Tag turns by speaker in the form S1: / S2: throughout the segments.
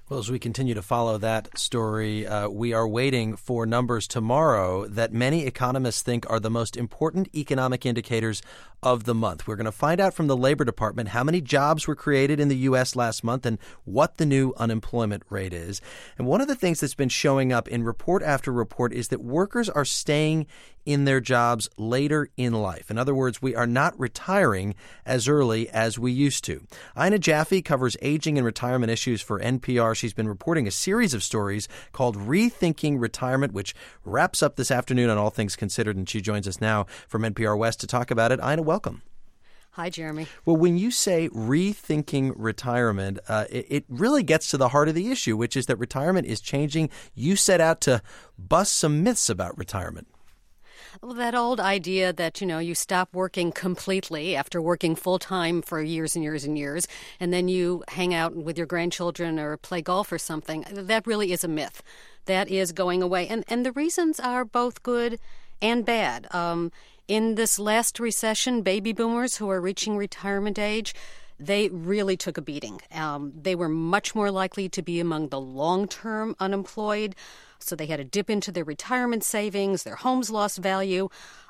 S1: Well, as we continue to follow that story, we are waiting for numbers tomorrow that many economists think are the most important economic indicators of the month. We're going to find out from the Labor Department how many jobs were created in the U.S. last month and what the new unemployment rate is. And one of the things that's been showing up in report after report is that workers are staying in their jobs later in life. In other words, we are not retiring as early as we used to. Ina Jaffe covers aging and retirement issues for NPR. She's been reporting a series of stories called Rethinking Retirement, which wraps up this afternoon on All Things Considered, and she joins us now from NPR West to talk about it. Ina, welcome.
S2: Hi, Jeremy.
S1: Well, when you say rethinking retirement, it really gets to the heart of the issue, which is that retirement is changing. You set out to bust some myths about retirement.
S2: Well, that old idea that, you stop working completely after working full-time for years and years and years, and then you hang out with your grandchildren or play golf or something, that really is a myth. That is going away. And the reasons are both good and bad. In this last recession, baby boomers who are reaching retirement age, they really took a beating. They were much more likely to be among the long-term unemployed, so they had to dip into their retirement savings, their homes lost value.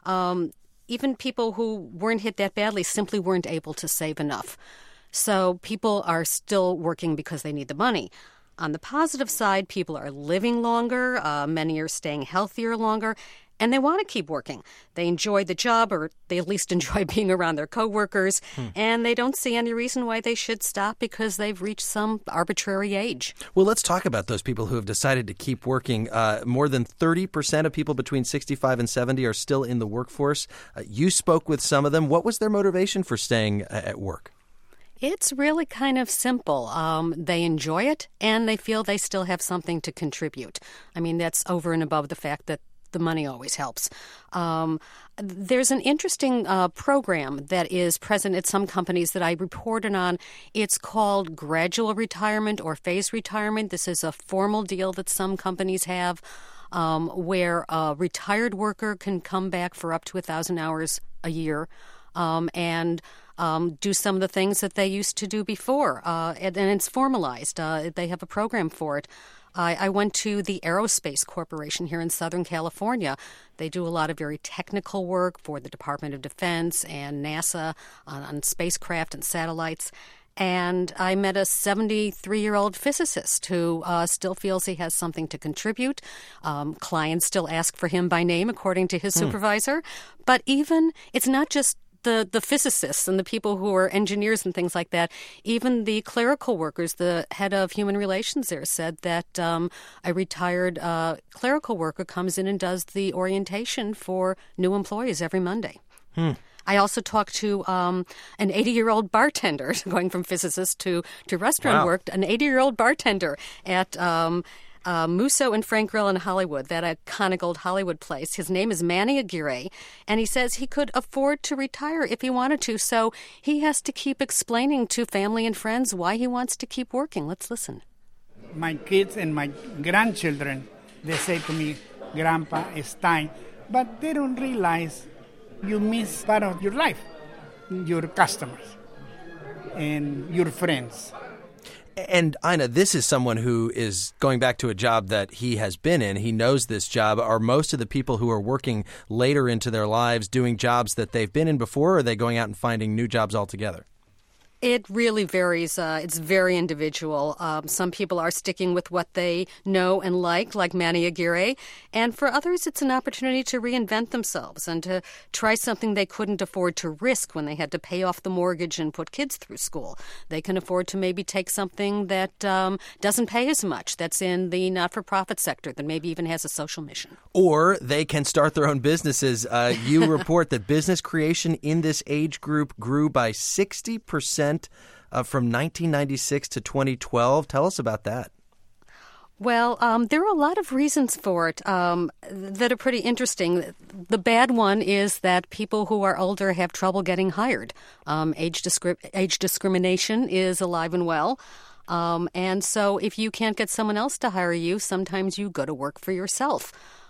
S2: Even people who weren't hit that badly simply weren't able to save enough. So people are still working because they need the money. On the positive side, people are living longer, many are staying healthier longer, and they want to keep working. They enjoy the job, or they at least enjoy being around their coworkers, and they don't see any reason why they should stop because they've reached some arbitrary age.
S1: Well, let's talk about those people who have decided to keep working. More than 30% of people between 65 and 70 are still in the workforce. You spoke with some of them. What was their motivation for staying at work?
S2: It's really kind of simple. They enjoy it, and they feel they still have something to contribute. I mean, that's over and above the fact that the money always helps. There's an interesting program that is present at some companies that I reported on. It's called gradual retirement or phased retirement. This is a formal deal that some companies have where a retired worker can come back for up to 1,000 hours a year and do some of the things that they used to do before. And it's formalized. They have a program for it. I went to the Aerospace Corporation here in Southern California. They do a lot of very technical work for the Department of Defense and NASA on spacecraft and satellites. And I met a 73-year-old physicist who still feels he has something to contribute. Clients still ask for him by name, according to his supervisor. But even, it's not just the physicists and the people who are engineers and things like that, even the clerical workers, the head of human relations there said that a retired clerical worker comes in and does the orientation for new employees every Monday. I also talked to an 80-year-old bartender, going from physicist to restaurant work, an 80-year-old bartender at Musso and Frank Grill in Hollywood, that iconic old Hollywood place. His name is Manny Aguirre, and he says he could afford to retire if he wanted to, so he has to keep explaining to family and friends why he wants to keep working. Let's listen.
S3: My kids and my grandchildren, they say to me, Grandpa, it's time. But they don't realize you miss part of your life, your customers and your friends.
S1: And Ina, this is someone who is going back to a job that he has been in. He knows this job. Are most of the people who are working later into their lives doing jobs that they've been in before, or are they going out and finding new jobs altogether?
S2: It really varies. It's very individual. Some people are sticking with what they know and like Manny Aguirre. And for others, it's an opportunity to reinvent themselves and to try something they couldn't afford to risk when they had to pay off the mortgage and put kids through school. They can afford to maybe take something that doesn't pay as much, that's in the not-for-profit sector, that maybe even has a social mission.
S1: Or they can start their own businesses. You report that business creation in this age group grew by 60% from 1996 to 2012. Tell us about that.
S2: Well, there are a lot of reasons for it that are pretty interesting. The bad one is that people who are older have trouble getting hired. Age discrimination is alive and well. And so if you can't get someone else to hire you, sometimes you go to work for yourself.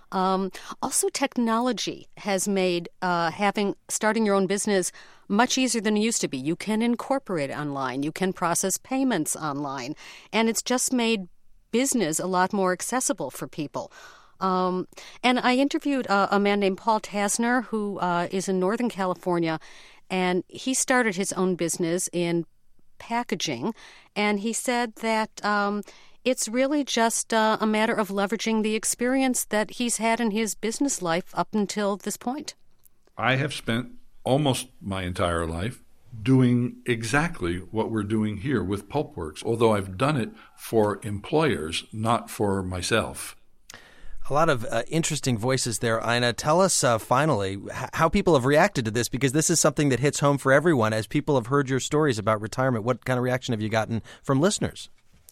S2: Also, technology has made starting your own business much easier than it used to be. You can incorporate online. You can process payments online. And it's just made business a lot more accessible for people. And I interviewed a man named Paul Tasner, who is in Northern California, and he started his own business in packaging, and he said that it's really just a matter of leveraging the experience that he's had in his business life up until this point.
S4: I have spent almost my entire life doing exactly what we're doing here with Pulpworks, although I've done it for employers, not for myself.
S1: A lot of interesting voices there, Ina. Tell us finally how people have reacted to this, because this is something that hits home for everyone. As people have heard your stories about retirement, what kind of reaction have you gotten from listeners?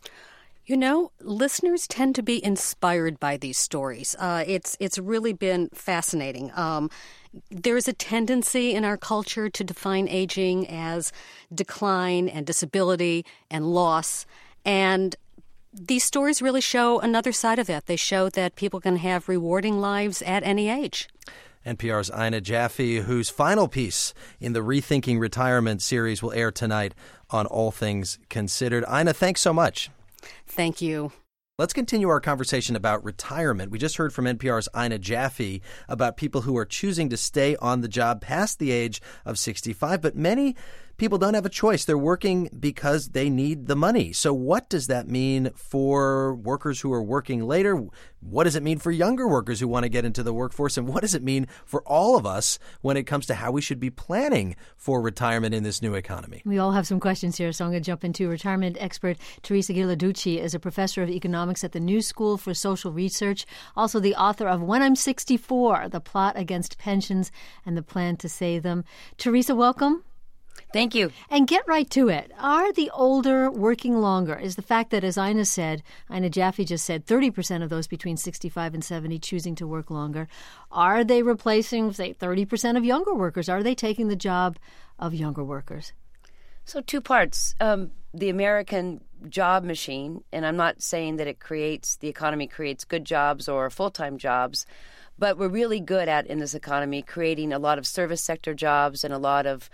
S2: You know, listeners tend to be inspired by these stories. It's really been fascinating. There's a tendency in our culture to define aging as decline and disability and loss, and these stories really show another side of that. They show that people can have rewarding lives at any age.
S1: NPR's Ina Jaffe, whose final piece in the Rethinking Retirement series will air tonight on All Things Considered. Ina, thanks so much.
S2: Thank you.
S1: Let's continue our conversation about retirement. We just heard from NPR's Ina Jaffe about people who are choosing to stay on the job past the age of 65, but many people don't have a choice. They're working because they need the money. So what does that mean for workers who are working later? What does it mean for younger workers who want to get into the workforce? And what does it mean for all of us when it comes to how we should be planning for retirement in this new economy?
S5: We all have some questions here, so I'm going to jump into retirement expert Teresa Ghilarducci is a professor of economics at the New School for Social Research, also the author of When I'm 64, The Plot Against Pensions and the Plan to Save Them. Teresa, welcome.
S6: Thank you.
S5: And get right to it. Are the older working longer? Is the fact that, as Ina Jaffe just said, 30% of those between 65 and 70 choosing to work longer, are they replacing, say, 30% of younger workers? Are they taking the job of younger workers?
S6: So 2 parts. The American job machine, and I'm not saying that the economy creates good jobs or full-time jobs, but we're really good at, in this economy, creating a lot of service sector jobs and a lot of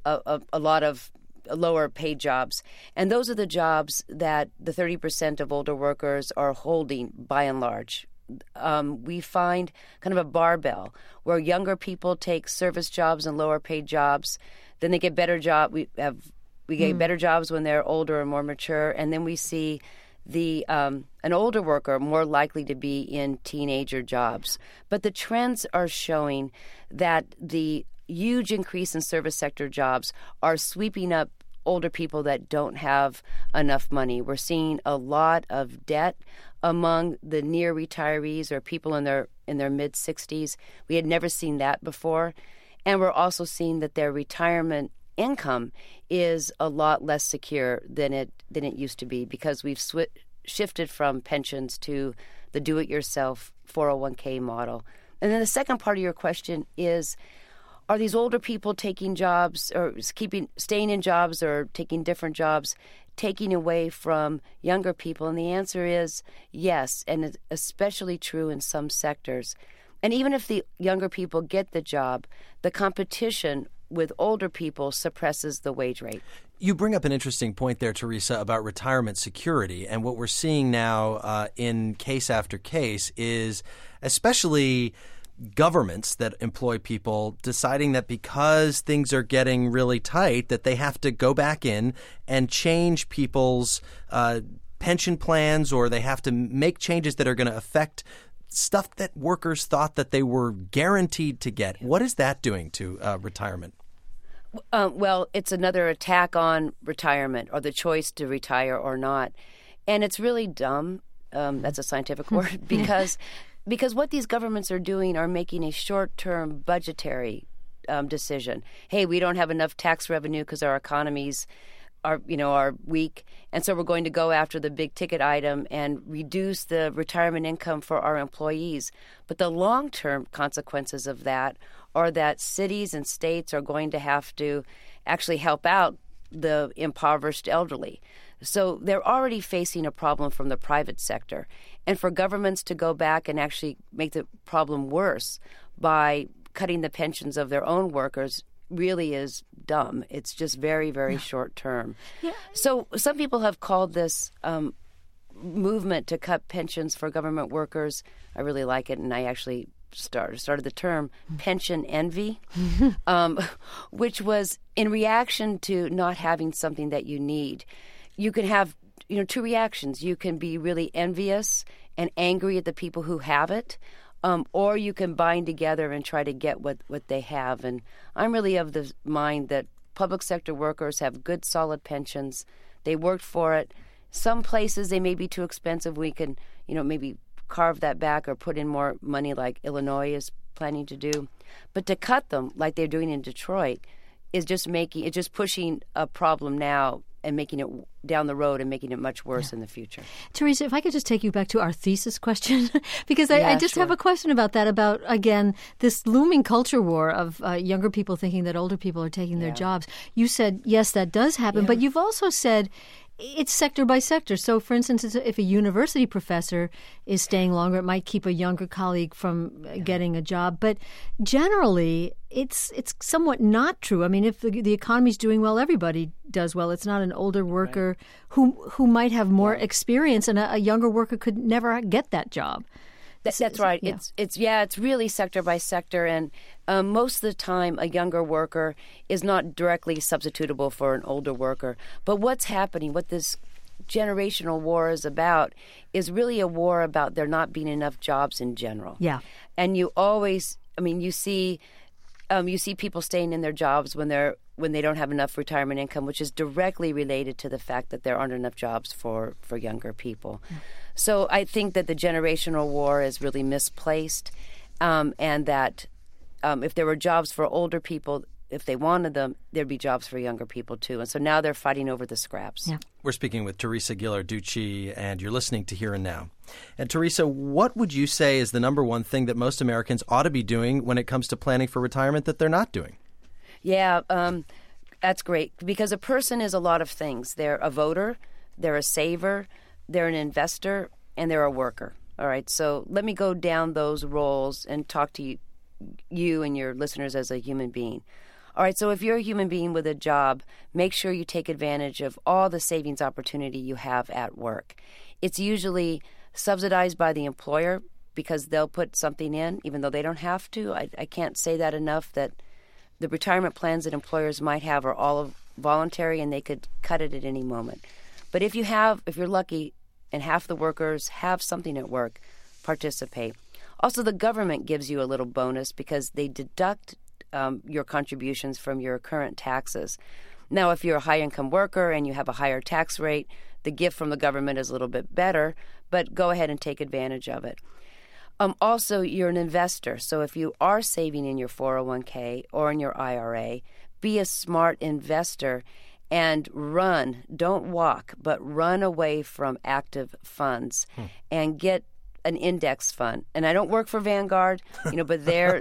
S6: lower paid jobs. And those are the jobs that the 30% of older workers are holding by and large. We find kind of a barbell where younger people take service jobs and lower paid jobs. Then they get better jobs. We get better jobs when they're older and more mature. And then we see an older worker more likely to be in teenager jobs. But the trends are showing that the huge increase in service sector jobs are sweeping up older people that don't have enough money. We're seeing a lot of debt among the near retirees or people in their mid-60s. We had never seen that before. And we're also seeing that their retirement income is a lot less secure than it used to be, because we've shifted from pensions to the do-it-yourself 401k model. And then the second part of your question is, are these older people taking jobs or staying in jobs or taking different jobs, taking away from younger people? And the answer is yes, and it's especially true in some sectors. And even if the younger people get the job, the competition with older people suppresses the wage rate.
S1: You bring up an interesting point there, Teresa, about retirement security. And what we're seeing now in case after case is especially governments that employ people deciding that because things are getting really tight that they have to go back in and change people's pension plans, or they have to make changes that are going to affect stuff that workers thought that they were guaranteed to get. What is that doing to retirement?
S6: Well, it's another attack on retirement, or the choice to retire or not. And it's really dumb. That's a scientific word, because what these governments are doing are making a short-term budgetary decision. Hey, we don't have enough tax revenue because our economies are weak, and so we're going to go after the big ticket item and reduce the retirement income for our employees. But the long-term consequences of that are that cities and states are going to have to actually help out the impoverished elderly. So they're already facing a problem from the private sector. And for governments to go back and actually make the problem worse by cutting the pensions of their own workers really is dumb. It's just very, very short term. Yeah. So some people have called this movement to cut pensions for government workers. I really like it, and I actually started the term pension envy, which was in reaction to not having something that you need. You can have, two reactions. You can be really envious and angry at the people who have it, or you can bind together and try to get what they have. And I'm really of the mind that public sector workers have good, solid pensions. They worked for it. Some places they may be too expensive. We can, maybe carve that back or put in more money like Illinois is planning to do. But to cut them like they're doing in Detroit is just pushing a problem now and making it down the road and making it much worse in the future.
S5: Teresa, if I could just take you back to our thesis question, because I just have a question about that, about, again, this looming culture war of younger people thinking that older people are taking their jobs. You said, yes, that does happen, but you've also said it's sector by sector. So, for instance, if a university professor is staying longer, it might keep a younger colleague from getting a job. But generally, it's somewhat not true. I mean, if the economy's doing well, everybody does well. It's not an older worker who might have more experience, and a younger worker could never get that job.
S6: That's right. Yeah. It's really sector by sector, and most of the time a younger worker is not directly substitutable for an older worker. But what's happening, what this generational war is about, is really a war about there not being enough jobs in general.
S5: Yeah.
S6: And you see people staying in their jobs when they don't have enough retirement income, which is directly related to the fact that there aren't enough jobs for younger people. Yeah. So I think that the generational war is really misplaced, and that if there were jobs for older people, if they wanted them, there'd be jobs for younger people too. And so now they're fighting over the scraps.
S1: Yeah. We're speaking with Teresa Ghilarducci, and you're listening to Here and Now. And Teresa, what would you say is the number one thing that most Americans ought to be doing when it comes to planning for retirement that they're not doing?
S6: Yeah, that's great, because a person is a lot of things. They're a voter, they're a saver, they're an investor, and they're a worker. All right, so let me go down those roles and talk to you and your listeners as a human being. All right, so if you're a human being with a job, make sure you take advantage of all the savings opportunity you have at work. It's usually subsidized by the employer because they'll put something in, even though they don't have to. I can't say that enough, that the retirement plans that employers might have are all voluntary, and they could cut it at any moment. But if you're lucky and half the workers have something at work, participate. Also, the government gives you a little bonus because they deduct your contributions from your current taxes. Now, if you're a high-income worker and you have a higher tax rate, the gift from the government is a little bit better, but go ahead and take advantage of it. Also, you're an investor, so if you are saving in your 401k or in your IRA, be a smart investor and don't walk, but run away from active funds and get an index fund. And I don't work for Vanguard, but they're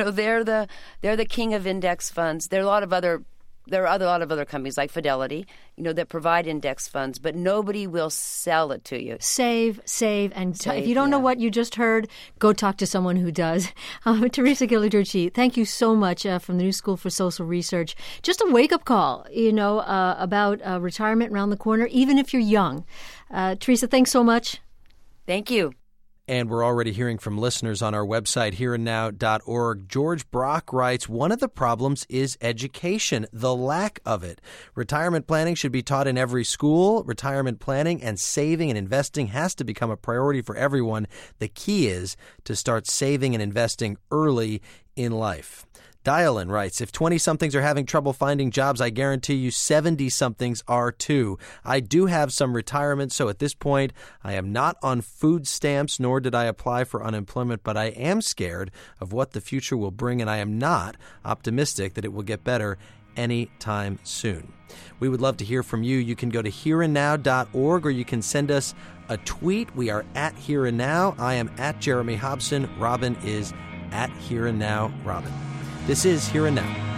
S6: the king of index funds. There are a lot of other companies like Fidelity, that provide index funds, but nobody will sell it to you.
S5: Save, and if you don't know what you just heard, go talk to someone who does. Teresa Ghilarducci, thank you so much from the New School for Social Research. Just a wake-up call, about retirement around the corner, even if you're young. Teresa, thanks so much.
S6: Thank you.
S1: And we're already hearing from listeners on our website, hereandnow.org. George Brock writes, one of the problems is education, the lack of it. Retirement planning should be taught in every school. Retirement planning and saving and investing has to become a priority for everyone. The key is to start saving and investing early in life. Dialin writes, if 20-somethings are having trouble finding jobs, I guarantee you 70-somethings are too. I do have some retirement, so at this point, I am not on food stamps, nor did I apply for unemployment, but I am scared of what the future will bring, and I am not optimistic that it will get better anytime soon. We would love to hear from you. You can go to hereandnow.org, or you can send us a tweet. We are at Here and Now. I am at Jeremy Hobson. Robin is at Here and Now Robin. This is Here and Now.